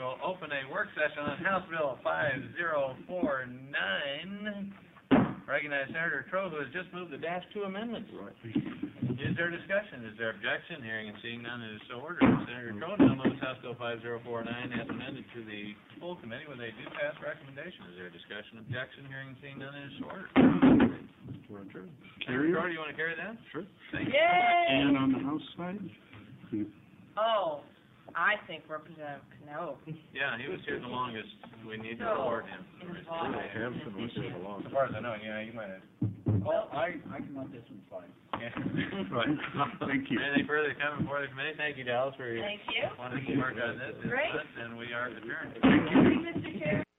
will open a work session on House Bill 5049. Recognize Senator Trout, who has just moved the -2 amendments. Is there discussion? Is there objection? Hearing and seeing none, it is so ordered. Senator Trout now moves House Bill 5049 as amended to the full committee with a do-pass recommendation. Is there discussion, objection? Hearing and seeing none, it is so ordered. Senator Trout, do you want to carry that? Sure. Thank you. Yay! And on the House side? Oh, I think Representative Cano. Yeah, he was here the longest. We need to reward him. Involved. Hampton was here the longest. As far as I know, yeah, you might have. Well, I can let this one slide. Yeah. Right. Thank you. Anything further to come before the committee? Thank you, Dallas, for your Thank you. wonderful work on this. Great. And we are adjourned. Thank you, Mr. Chair.